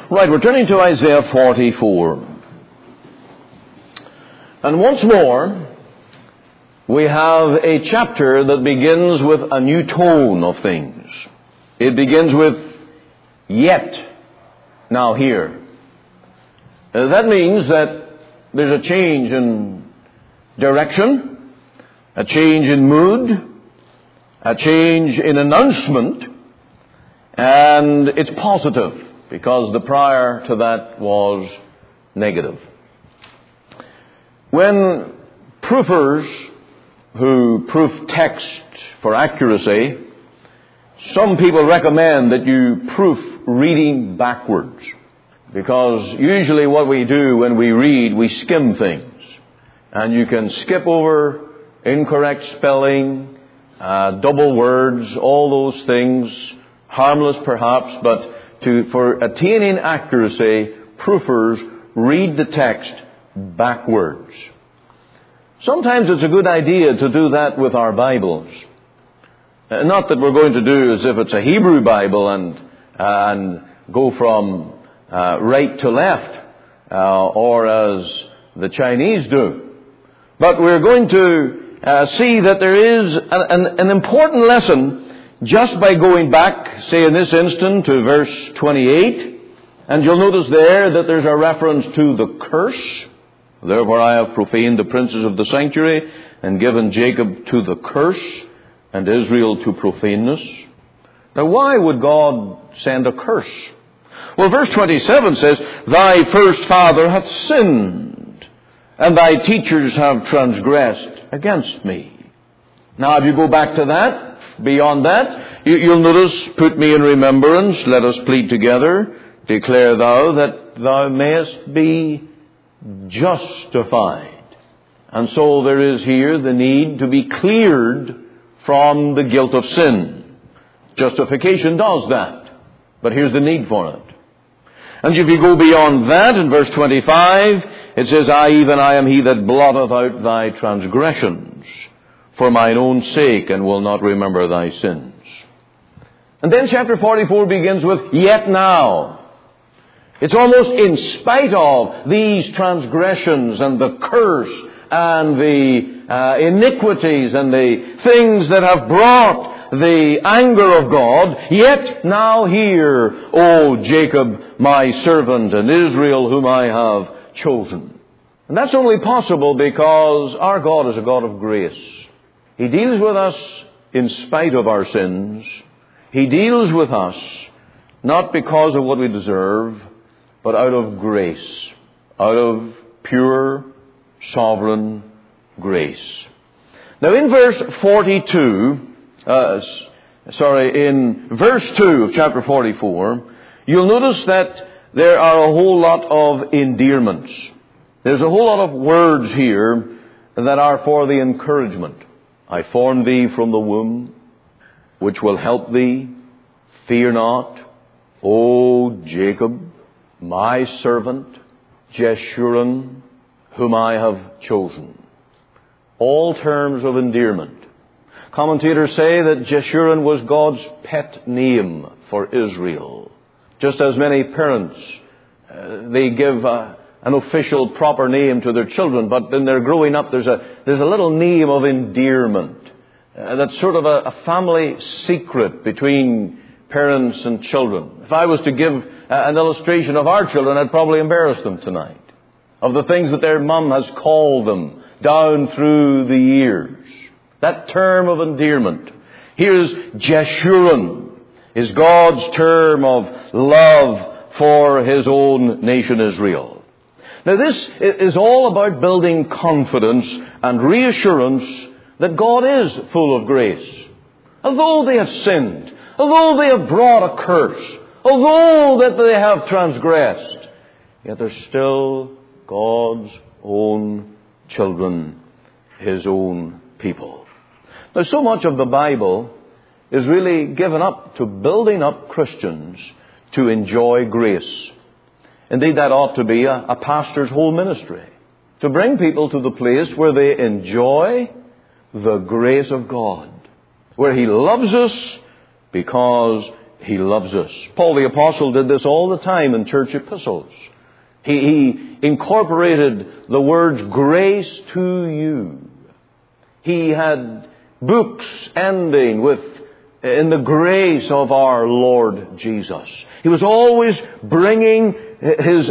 Right, we're turning to Isaiah 44. And once more, we have a chapter that begins with a new tone of things. It begins with, yet, now here. That means that there's a change in direction, a change in mood, a change in announcement, and it's positive, because the prior to that was negative. When proofers who proof text for accuracy, some people recommend that you proof reading backwards, because usually what we do when we read, we skim things, and you can skip over incorrect spelling, double words, all those things, harmless perhaps, but for attaining accuracy, proofers read the text backwards. Sometimes it's a good idea to do that with our Bibles. Not that we're going to do as if it's a Hebrew Bible and go from right to left, or as the Chinese do. But we're going to see that there is an important lesson just by going back, say in this instant, to verse 28. And you'll notice there that there's a reference to the curse. Therefore I have profaned the princes of the sanctuary and given Jacob to the curse and Israel to profaneness. Now why would God send a curse? Well, verse 27 says, Thy first father hath sinned, and thy teachers have transgressed against me. Now if you go back to that, beyond that, you'll notice, put me in remembrance, let us plead together, declare thou that thou mayest be justified. And so there is here the need to be cleared from the guilt of sin. Justification does that, but here's the need for it. And if you go beyond that, in verse 25, it says, I am he that blotteth out thy transgressions for mine own sake, and will not remember thy sins. And then chapter 44 begins with, yet now. It's almost in spite of these transgressions and the curse and the iniquities and the things that have brought the anger of God, yet now hear, O Jacob, my servant, and Israel, whom I have chosen. And that's only possible because our God is a God of grace. He deals with us in spite of our sins. He deals with us not because of what we deserve, but out of grace, out of pure, sovereign grace. Now in verse 42, in verse 2 of chapter 44, you'll notice that there are a whole lot of endearments. There's a whole lot of words here that are for the encouragement. I formed thee from the womb, which will help thee. Fear not, O Jacob, my servant, Jeshurun, whom I have chosen. All terms of endearment. Commentators say that Jeshurun was God's pet name for Israel. Just as many parents, they give an official proper name to their children, but when they're growing up, there's a little name of endearment. That's sort of a family secret between parents and children. If I was to give an illustration of our children, I'd probably embarrass them tonight, of the things that their mum has called them down through the years. That term of endearment. Here's Jeshurun, is God's term of love for His own nation Israel. Now this is all about building confidence and reassurance that God is full of grace. Although they have sinned, although they have brought a curse, although that they have transgressed, yet they're still God's own children, His own people. Now so much of the Bible is really given up to building up Christians to enjoy grace. Indeed, that ought to be a pastor's whole ministry, to bring people to the place where they enjoy the grace of God, where He loves us because He loves us. Paul the Apostle did this all the time in church epistles. He incorporated the words grace to you. He had books ending with in the grace of our Lord Jesus. He was always bringing his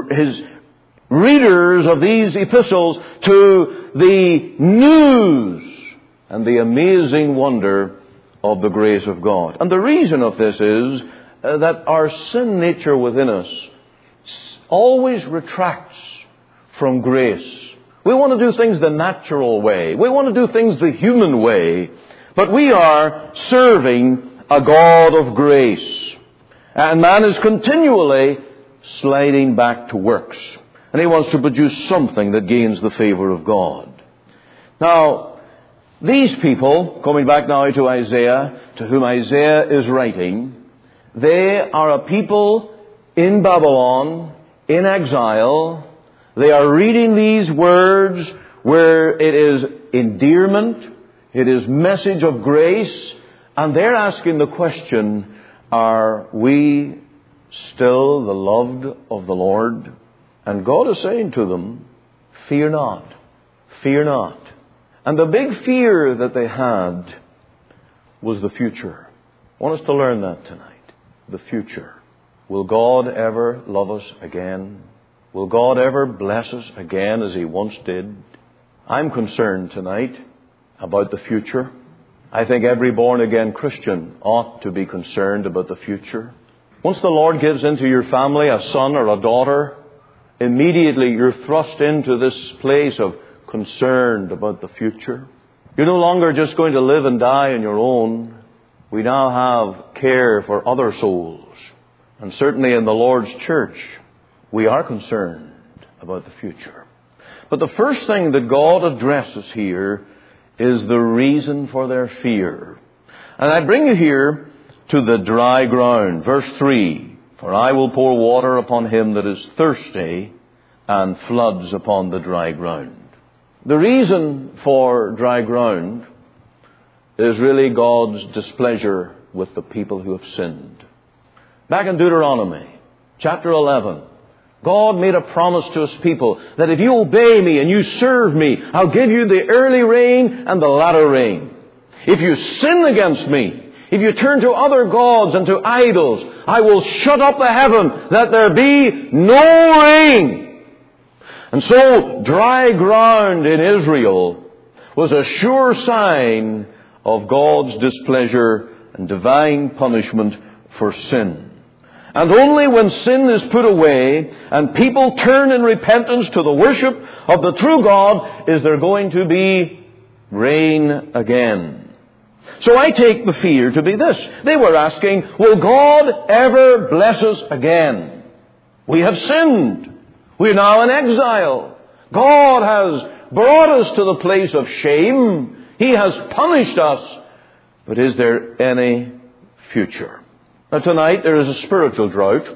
readers of these epistles to the news and the amazing wonder of the grace of God. And the reason of this is that our sin nature within us always retracts from grace. We want to do things the natural way. We want to do things the human way. But we are serving a God of grace. And man is continually sliding back to works. And he wants to produce something that gains the favor of God. Now, these people, coming back now to Isaiah, to whom Isaiah is writing, they are a people in Babylon, in exile. They are reading these words where it is endearment, it is message of grace, and they're asking the question, are we still the loved of the Lord? And God is saying to them, fear not, fear not. And the big fear that they had was the future. I want us to learn that tonight. The future. Will God ever love us again? Will God ever bless us again as He once did? I'm concerned tonight about the future. I think every born-again Christian ought to be concerned about the future. Once the Lord gives into your family a son or a daughter, immediately you're thrust into this place of concerned about the future. You're no longer just going to live and die on your own. We now have care for other souls. And certainly in the Lord's church, we are concerned about the future. But the first thing that God addresses here is the reason for their fear. And I bring you here to the dry ground. Verse 3, for I will pour water upon him that is thirsty, and floods upon the dry ground. The reason for dry ground is really God's displeasure with the people who have sinned. Back in Deuteronomy, chapter 11, God made a promise to His people that if you obey me and you serve me, I'll give you the early rain and the latter rain. If you sin against me, if you turn to other gods and to idols, I will shut up the heaven that there be no rain. And so dry ground in Israel was a sure sign of God's displeasure and divine punishment for sin. And only when sin is put away and people turn in repentance to the worship of the true God is there going to be rain again. So I take the fear to be this. They were asking, will God ever bless us again? We have sinned. We are now in exile. God has brought us to the place of shame. He has punished us. But is there any future? Now tonight there is a spiritual drought.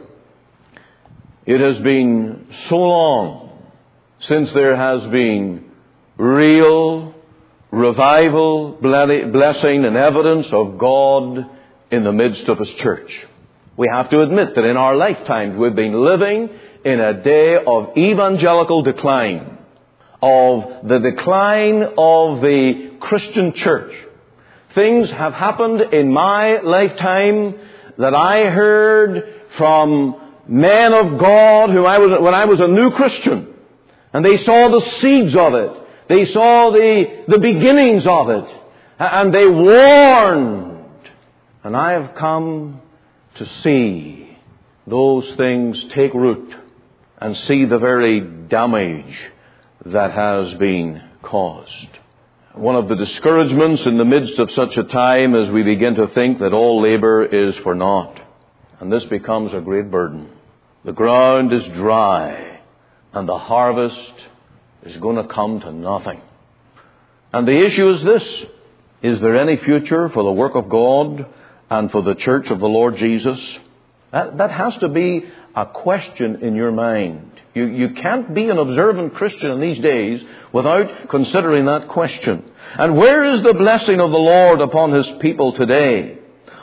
It has been so long since there has been real revival, blessing and evidence of God in the midst of His church. We have to admit that in our lifetimes we've been living in a day of evangelical decline, of the decline of the Christian church. Things have happened in my lifetime that I heard from men of God when I was a new Christian. And they saw the seeds of it. They saw the beginnings of it. And they warned. And I have come to see those things take root and see the very damage that has been caused. One of the discouragements in the midst of such a time is we begin to think that all labor is for naught. And this becomes a great burden. The ground is dry and the harvest is going to come to nothing. And the issue is this. Is there any future for the work of God and for the church of the Lord Jesus? That has to be a question in your mind. You can't be an observant Christian in these days without considering that question. And where is the blessing of the Lord upon His people today?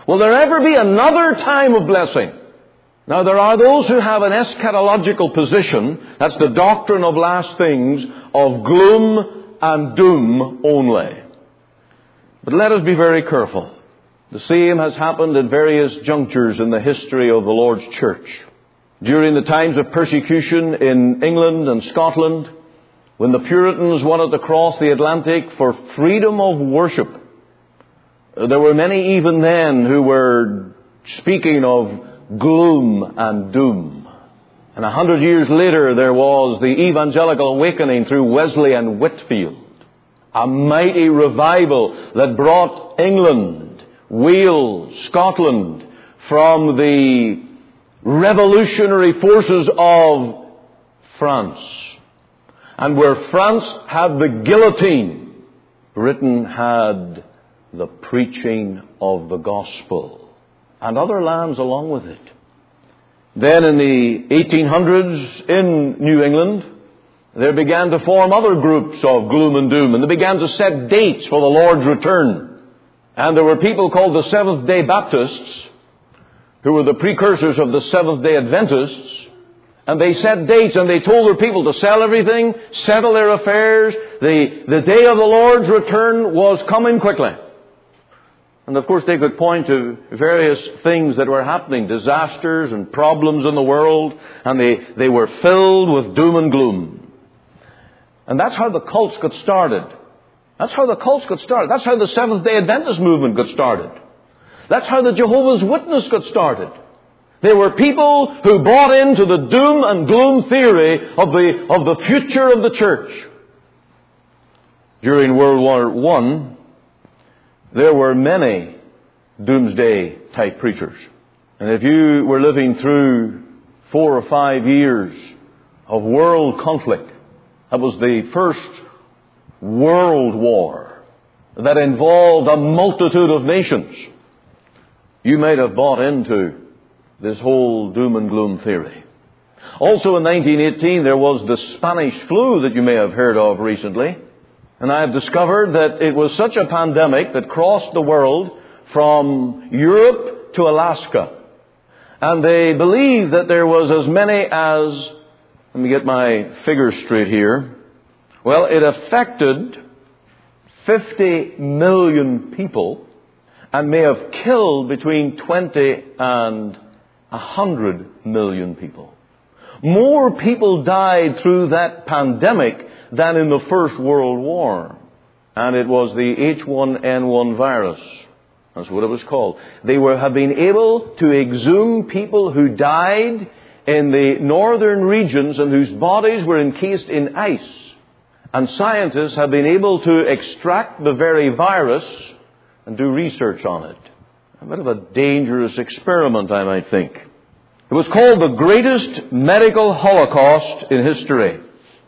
Will there ever be another time of blessing? Now, there are those who have an eschatological position, that's the doctrine of last things, of gloom and doom only. But let us be very careful. The same has happened at various junctures in the history of the Lord's church. During the times of persecution in England and Scotland, when the Puritans wanted to cross the Atlantic for freedom of worship, there were many even then who were speaking of gloom and doom. And 100 years later, there was the evangelical awakening through Wesley and Whitefield. A mighty revival that brought England, Wales, Scotland from the revolutionary forces of France. And where France had the guillotine, Britain had the preaching of the gospel, and other lands along with it. Then in the 1800s in New England, there began to form other groups of gloom and doom, and they began to set dates for the Lord's return. And there were people called the Seventh-day Baptists, who were the precursors of the Seventh-day Adventists, and they set dates and they told their people to sell everything, settle their affairs. The day of the Lord's return was coming quickly. And of course they could point to various things that were happening, disasters and problems in the world, and they were filled with doom and gloom. And that's how the cults got started. That's how the cults got started. That's how the Seventh-day Adventist movement got started. That's how the Jehovah's Witness got started. They were people who bought into the doom and gloom theory of the future of the church. During World War I, there were many doomsday type preachers. And if you were living through 4 or 5 years of world conflict, that was the first world war that involved a multitude of nations, you might have bought into this whole doom and gloom theory. Also in 1918, there was the Spanish flu that you may have heard of recently. And I have discovered that it was such a pandemic that crossed the world from Europe to Alaska. And they believe that there was as many as, let me get my figures straight here. Well, it affected 50 million people and may have killed between 20 and 100 million people. More people died through that pandemic than in the First World War. And it was the H1N1 virus. That's what it was called. They have been able to exhume people who died in the northern regions and whose bodies were encased in ice. And scientists have been able to extract the very virus and do research on it. A bit of a dangerous experiment, I might think. It was called the greatest medical holocaust in history.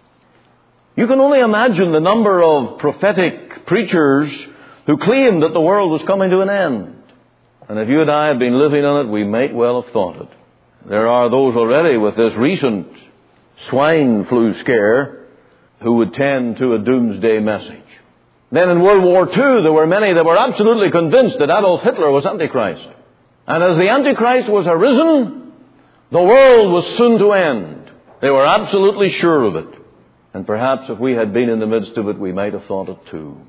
You can only imagine the number of prophetic preachers who claimed that the world was coming to an end. And if you and I had been living on it, we might well have thought it. There are those already with this recent swine flu scare who would tend to a doomsday message. Then in World War II, there were many that were absolutely convinced that Adolf Hitler was Antichrist. And as the Antichrist was arisen, the world was soon to end. They were absolutely sure of it. And perhaps if we had been in the midst of it, we might have thought it too.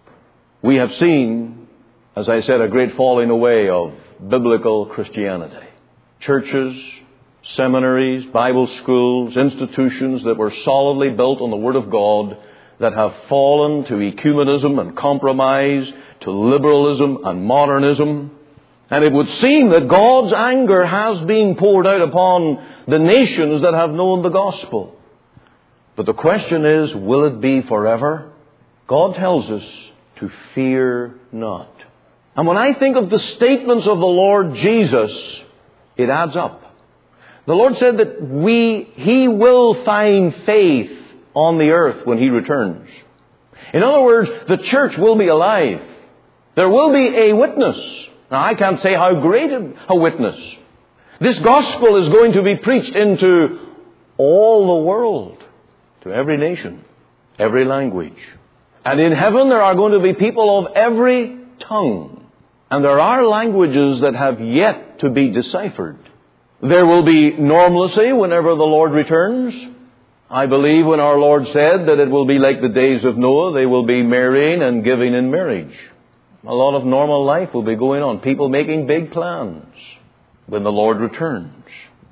We have seen, as I said, a great falling away of biblical Christianity. Churches, seminaries, Bible schools, institutions that were solidly built on the Word of God that have fallen to ecumenism and compromise, to liberalism and modernism. And it would seem that God's anger has been poured out upon the nations that have known the gospel. But the question is, will it be forever? God tells us to fear not. And when I think of the statements of the Lord Jesus, it adds up. The Lord said that He will find faith on the earth when He returns. In other words, the church will be alive. There will be a witness. Now, I can't say how great a witness. This gospel is going to be preached into all the world, to every nation, every language. And in heaven there are going to be people of every tongue. And there are languages that have yet to be deciphered. There will be normalcy whenever the Lord returns. I believe when our Lord said that it will be like the days of Noah, they will be marrying and giving in marriage. A lot of normal life will be going on. People making big plans when the Lord returns.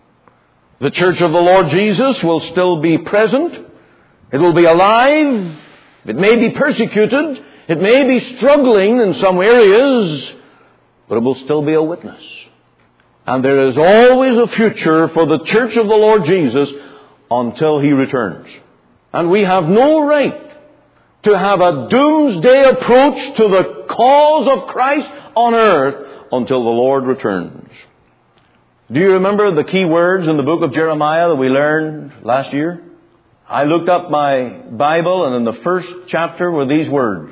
The church of the Lord Jesus will still be present. It will be alive. It may be persecuted. It may be struggling in some areas, but it will still be a witness. And there is always a future for the church of the Lord Jesus until He returns. And we have no right to have a doomsday approach to the cause of Christ on earth until the Lord returns. Do you remember the key words in the book of Jeremiah that we learned last year? I looked up my Bible, and in the first chapter were these words: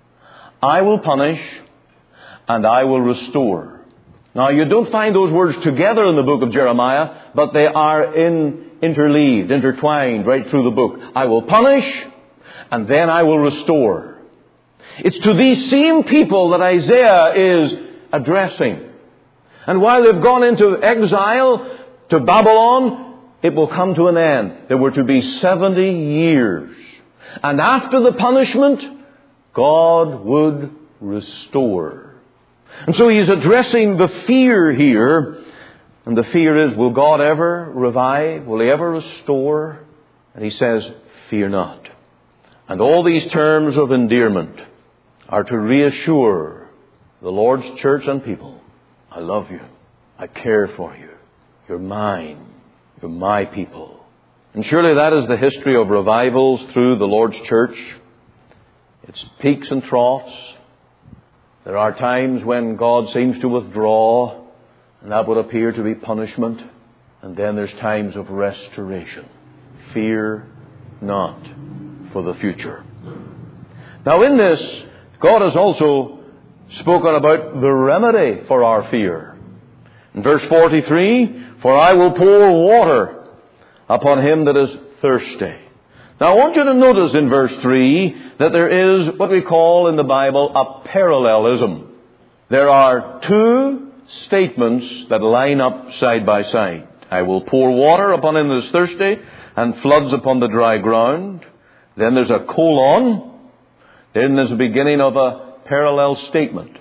I will punish and I will restore. Now, you don't find those words together in the book of Jeremiah, but they are interleaved, intertwined right through the book. I will punish and then I will restore. It's to these same people that Isaiah is addressing. And while they've gone into exile to Babylon, it will come to an end. There were to be 70 years. And after the punishment, God would restore. And so He's addressing the fear here. And the fear is, will God ever revive? Will He ever restore? And He says, fear not. And all these terms of endearment are to reassure the Lord's church and people. I love you. I care for you. You're mine. You're my people. And surely that is the history of revivals through the Lord's church. It's peaks and troughs. There are times when God seems to withdraw, and that would appear to be punishment. And then there's times of restoration. Fear not for the future. Now in this, God has also spoken about the remedy for our fear. In verse 43, for I will pour water upon him that is thirsty. Now I want you to notice in verse 3 that there is what we call in the Bible a parallelism. There are two statements that line up side by side. I will pour water upon him that is thirsty, and floods upon the dry ground. Then there's a colon. Then there's the beginning of a parallel statement.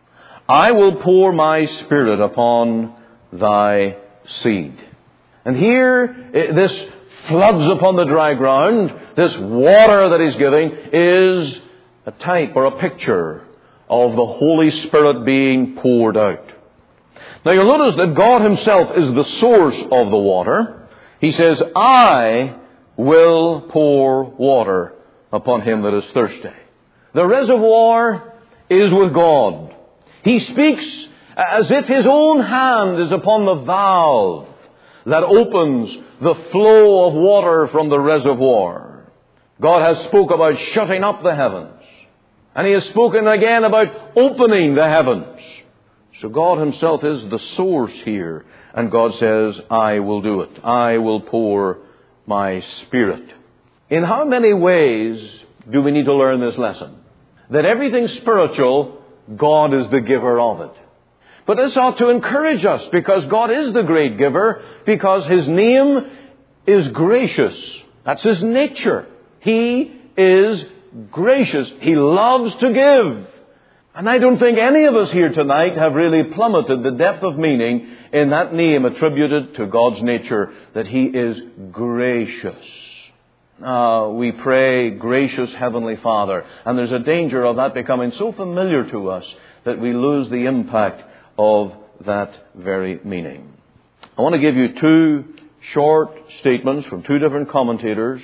I will pour my Spirit upon thy seed. And here, this floods upon the dry ground, this water that He's giving, is a type or a picture of the Holy Spirit being poured out. Now you'll notice that God Himself is the source of the water. He says, I will pour water upon him that is thirsty. The reservoir is with God. He speaks as if His own hand is upon the valve that opens the flow of water from the reservoir. God has spoken about shutting up the heavens. And He has spoken again about opening the heavens. So God Himself is the source here. And God says, I will do it. I will pour my Spirit. In how many ways do we need to learn this lesson? That everything spiritual, God is the giver of it. But this ought to encourage us, because God is the great giver, because His name is gracious. That's His nature. He is gracious. He loves to give. And I don't think any of us here tonight have really plummeted the depth of meaning in that name attributed to God's nature, that He is gracious. We pray, gracious Heavenly Father, and there's a danger of that becoming so familiar to us that we lose the impact of that very meaning. I want to give you two short statements from two different commentators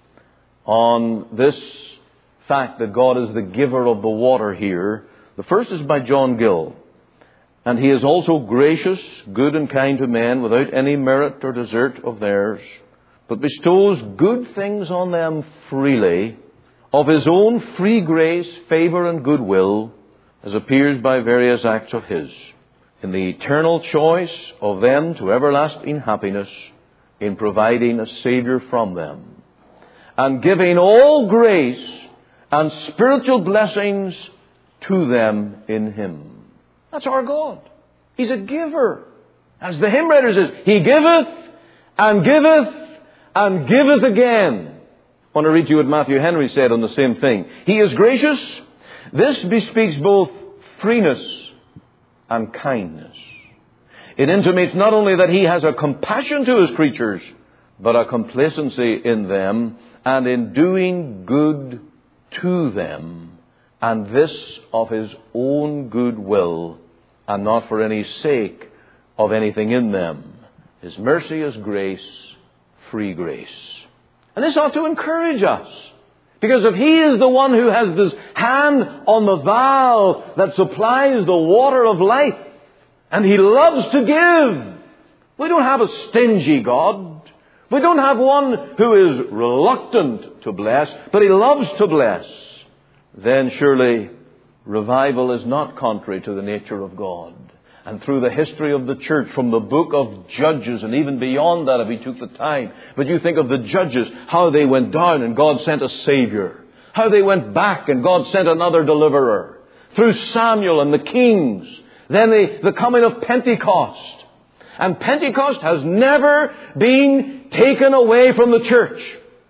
on this fact that God is the giver of the water here. The first is by John Gill. And he is also gracious, good and kind to men, without any merit or desert of theirs, but bestows good things on them freely, of His own free grace, favour and goodwill, as appears by various acts of His, in the eternal choice of them to everlasting happiness, in providing a Saviour from them, and giving all grace and spiritual blessings to them in Him. That's our God. He's a giver. As the hymn writer says, He giveth and giveth and giveth again. I want to read you what Matthew Henry said on the same thing. He is gracious. This bespeaks both freeness and kindness. It intimates not only that He has a compassion to His creatures, but a complacency in them and in doing good to them, and this of His own good will, and not for any sake of anything in them. His mercy is grace, free grace. And this ought to encourage us. Because if He is the one who has this hand on the valve that supplies the water of life, and He loves to give, we don't have a stingy God. We don't have one who is reluctant to bless, but He loves to bless. Then surely revival is not contrary to the nature of God. And through the history of the church, from the book of Judges, and even beyond that if we took the time. But you think of the Judges, how they went down and God sent a Savior. How they went back and God sent another deliverer. Through Samuel and the kings. Then the coming of Pentecost. And Pentecost has never been taken away from the church.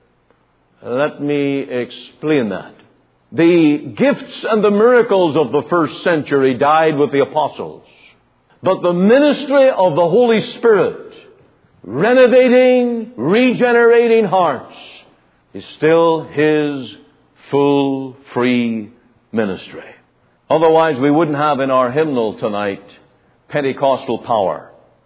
Let me explain that. The gifts and the miracles of the first century died with the apostles. But the ministry of the Holy Spirit, renovating, regenerating hearts, is still His full, free ministry. Otherwise, we wouldn't have in our hymnal tonight, Pentecostal Power,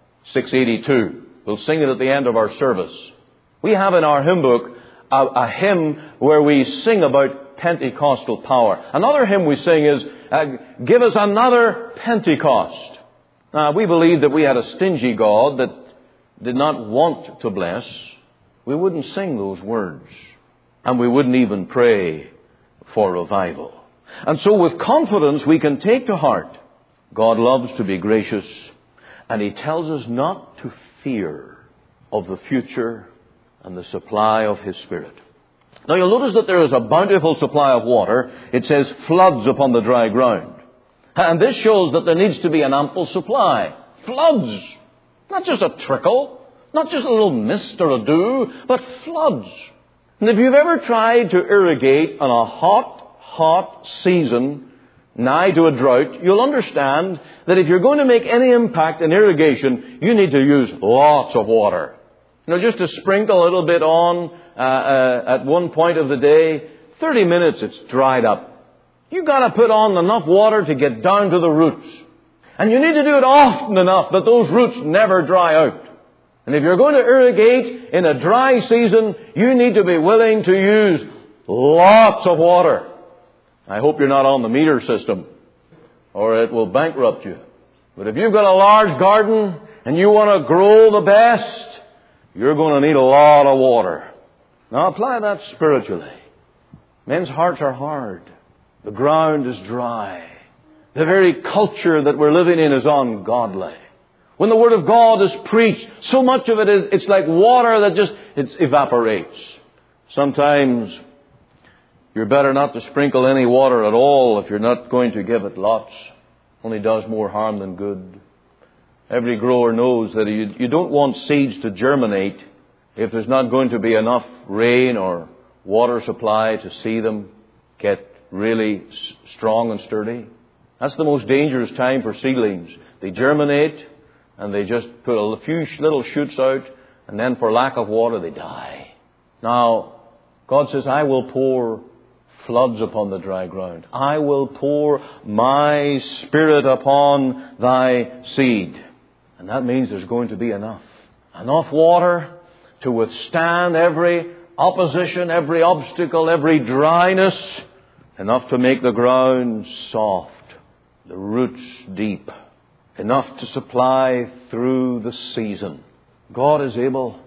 682. We'll sing it at the end of our service. We have in our hymn book a hymn where we sing about Pentecostal power. Another hymn we sing is, Give us another Pentecost. Now, we believe that we had a stingy God that did not want to bless. We wouldn't sing those words. And we wouldn't even pray for revival. And so with confidence we can take to heart, God loves to be gracious, and He tells us not to fear of the future and the supply of His Spirit. Now you'll notice that there is a bountiful supply of water. It says floods upon the dry ground. And this shows that there needs to be an ample supply. Floods. Not just a trickle. Not just a little mist or a dew. But floods. And if you've ever tried to irrigate on a hot season nigh to a drought, you'll understand that if you're going to make any impact in irrigation, you need to use lots of water. Just to sprinkle a little bit on at one point of the day, 30 minutes it's dried up. You've got to put on enough water to get down to the roots. And you need to do it often enough that those roots never dry out. And if you're going to irrigate in a dry season, you need to be willing to use lots of water. I hope you're not on the meter system, or it will bankrupt you. But if you've got a large garden and you want to grow the best, you're going to need a lot of water. Now apply that spiritually. Men's hearts are hard. The ground is dry. The very culture that we're living in is ungodly. When the Word of God is preached, so much of it's like water that just evaporates. Sometimes you're better not to sprinkle any water at all if you're not going to give it lots. Only does more harm than good. Every grower knows that you don't want seeds to germinate if there's not going to be enough rain or water supply to see them get really strong and sturdy. That's the most dangerous time for seedlings. They germinate and they just put a few little shoots out, and then for lack of water they die. Now, God says, I will pour floods upon the dry ground. I will pour my Spirit upon thy seed. And that means there's going to be enough. Enough water to withstand every opposition, every obstacle, every dryness. Enough to make the ground soft, the roots deep. Enough to supply through the season. God is able.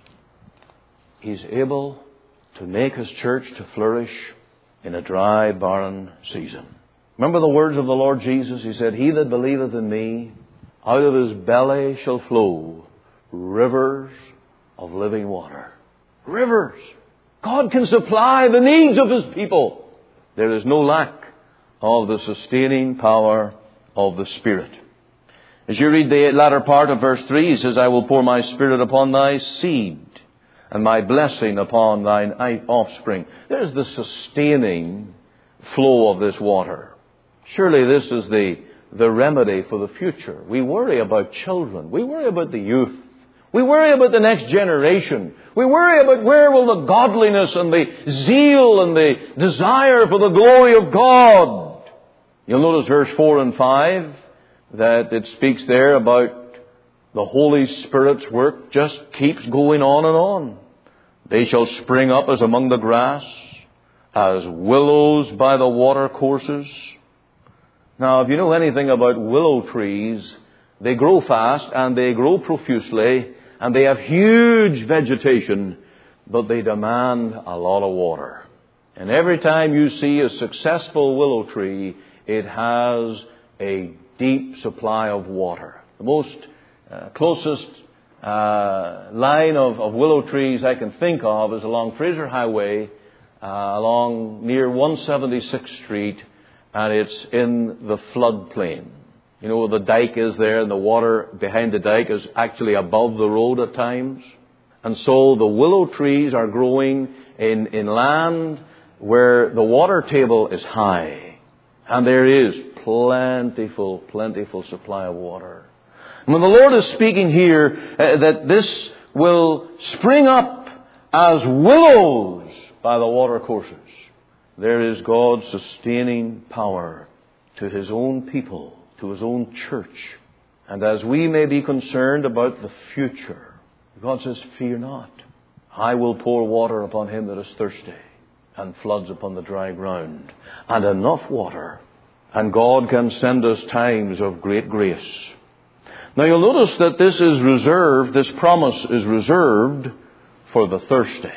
He's able to make His church to flourish in a dry, barren season. Remember the words of the Lord Jesus? He said, He that believeth in me, out of his belly shall flow rivers of living water. Rivers. God can supply the needs of His people. There is no lack of the sustaining power of the Spirit. As you read the latter part of verse 3, he says, I will pour my Spirit upon thy seed, and my blessing upon thine offspring. There's the sustaining flow of this water. Surely this is the remedy for the future. We worry about children. We worry about the youth. We worry about the next generation. We worry about where will the godliness and the zeal and the desire for the glory of God. You'll notice verse 4 and 5 that it speaks there about the Holy Spirit's work just keeps going on and on. They shall spring up as among the grass, as willows by the water courses. Now, if you know anything about willow trees, they grow fast and they grow profusely and they have huge vegetation, but they demand a lot of water. And every time you see a successful willow tree, it has a deep supply of water. The most closest line of willow trees I can think of is along Fraser Highway, along near 176th Street, and it's in the floodplain. You know, the dike is there, and the water behind the dike is actually above the road at times. And so the willow trees are growing in land where the water table is high. And there is plentiful supply of water. And when the Lord is speaking here that this will spring up as willows by the water courses, there is God's sustaining power to His own people, to His own church. And as we may be concerned about the future, God says, fear not. I will pour water upon him that is thirsty, and floods upon the dry ground, and enough water. And God can send us times of great grace. Now you'll notice that this promise is reserved for the thirsty.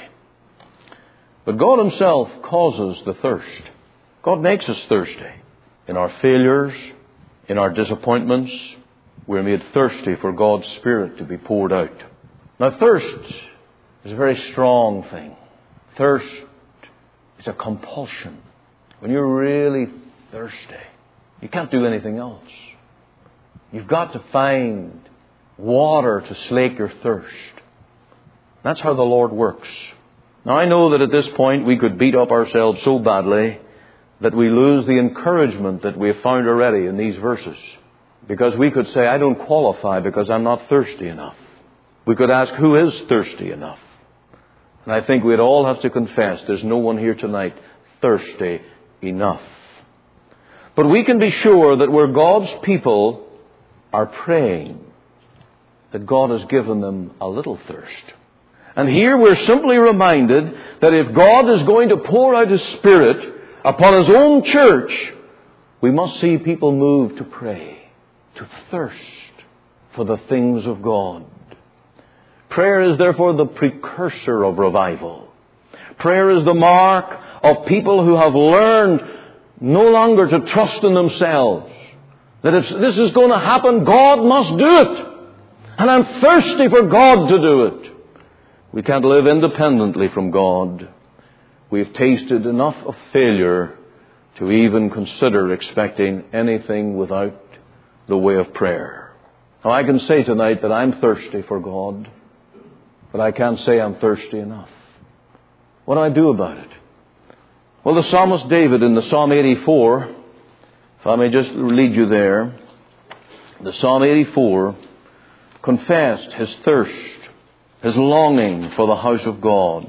But God Himself causes the thirst. God makes us thirsty. In our failures, in our disappointments, we're made thirsty for God's Spirit to be poured out. Now thirst is a very strong thing. Thirst is a compulsion. When you're really thirsty, you can't do anything else. You've got to find water to slake your thirst. That's how the Lord works. Now I know that at this point we could beat up ourselves so badly that we lose the encouragement that we have found already in these verses. Because we could say, I don't qualify because I'm not thirsty enough. We could ask, who is thirsty enough? And I think we'd all have to confess there's no one here tonight thirsty enough. But we can be sure that where God's people are praying, that God has given them a little thirst. And here we're simply reminded that if God is going to pour out His Spirit upon His own church, we must see people move to pray, to thirst for the things of God. Prayer is therefore the precursor of revival. Prayer is the mark of people who have learned no longer to trust in themselves. That if this is going to happen, God must do it. And I'm thirsty for God to do it. We can't live independently from God. We've tasted enough of failure to even consider expecting anything without the way of prayer. Now I can say tonight that I'm thirsty for God, but I can't say I'm thirsty enough. What do I do about it? Well, the psalmist David in the Psalm 84, if I may just lead you there, the Psalm 84 confessed his thirst, his longing for the house of God.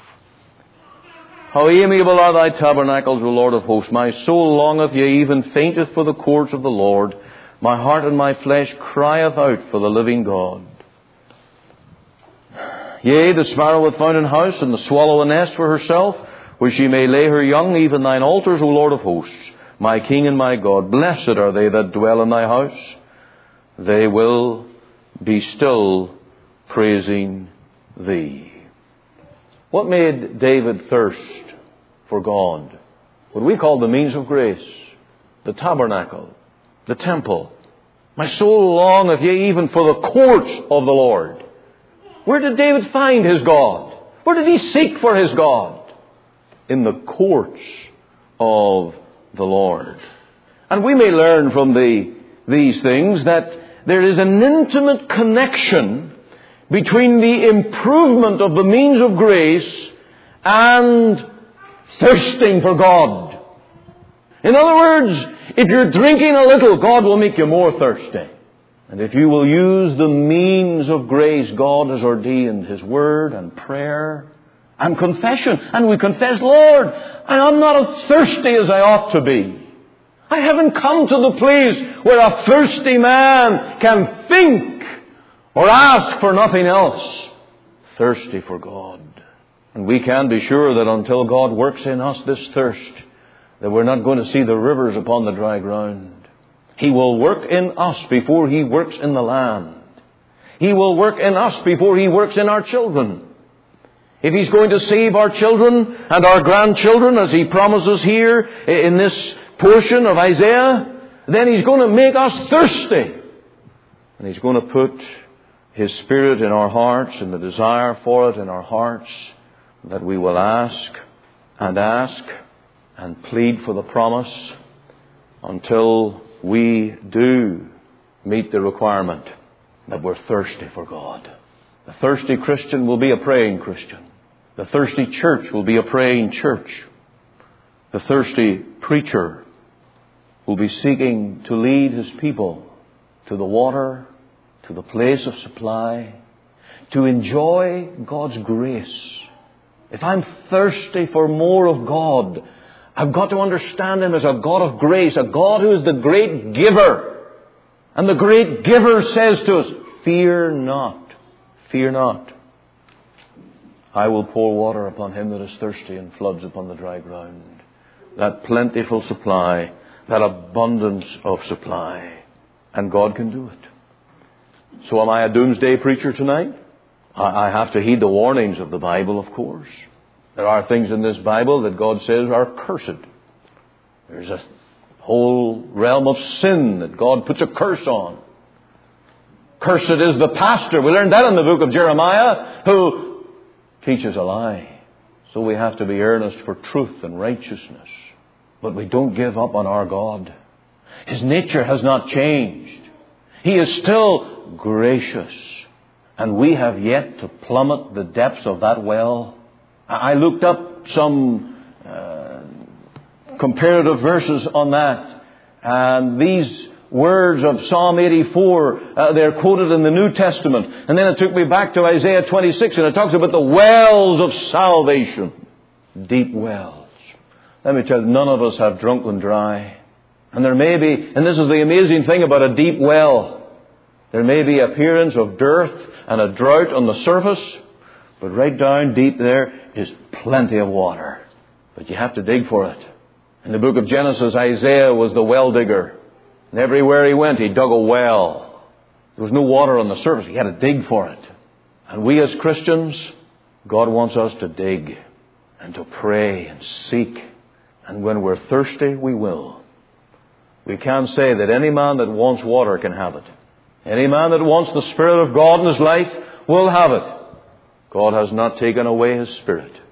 How amiable are thy tabernacles, O Lord of hosts! My soul longeth, yea, even fainteth for the courts of the Lord. My heart and my flesh crieth out for the living God. Yea, the sparrow hath found an house, and the swallow a nest for herself, where she may lay her young, even thine altars, O Lord of hosts. My King and my God, blessed are they that dwell in thy house. They will be still praising thee. What made David thirst for God? What we call the means of grace, the tabernacle, the temple. My soul longeth, yea, even for the courts of the Lord. Where did David find his God? Where did he seek for his God? In the courts of the Lord. And we may learn from the these things, that there is an intimate connection between the improvement of the means of grace and thirsting for God. In other words, if you're drinking a little, God will make you more thirsty. And if you will use the means of grace God has ordained, His Word and prayer and confession, and we confess, Lord, I'm not as thirsty as I ought to be. I haven't come to the place where a thirsty man can think or ask for nothing else. Thirsty for God. And we can be sure that until God works in us this thirst, that we're not going to see the rivers upon the dry ground. He will work in us before He works in the land. He will work in us before He works in our children. If He's going to save our children and our grandchildren, as He promises here in this portion of Isaiah, then He's going to make us thirsty. And He's going to put His Spirit in our hearts and the desire for it in our hearts, that we will ask and plead for the promise until we do meet the requirement that we're thirsty for God. The thirsty Christian will be a praying Christian. The thirsty church will be a praying church. The thirsty preacher will be seeking to lead his people to the water, to the place of supply, to enjoy God's grace. If I'm thirsty for more of God, I've got to understand Him as a God of grace, a God who is the great giver. And the great giver says to us, fear not, fear not. I will pour water upon him that is thirsty and floods upon the dry ground. That plentiful supply, that abundance of supply. And God can do it. So am I a doomsday preacher tonight? I have to heed the warnings of the Bible, of course. There are things in this Bible that God says are cursed. There's a whole realm of sin that God puts a curse on. Cursed is the pastor. We learned that in the book of Jeremiah, who teaches a lie. So we have to be earnest for truth and righteousness. But we don't give up on our God. His nature has not changed. He is still gracious. And we have yet to plummet the depths of that well. I looked up some comparative verses on that. And these words of Psalm 84, they're quoted in the New Testament. And then it took me back to Isaiah 26, and it talks about the wells of salvation. Deep wells. Let me tell you, none of us have drunk them dry. And there may be, and this is the amazing thing about a deep well, there may be appearance of dearth and a drought on the surface, but right down deep there is plenty of water. But you have to dig for it. In the book of Genesis, Isaiah was the well digger. And everywhere he went, he dug a well. There was no water on the surface. He had to dig for it. And we as Christians, God wants us to dig and to pray and seek. And when we're thirsty, we will. We can't say that any man that wants water can have it. Any man that wants the Spirit of God in his life will have it. God has not taken away His Spirit.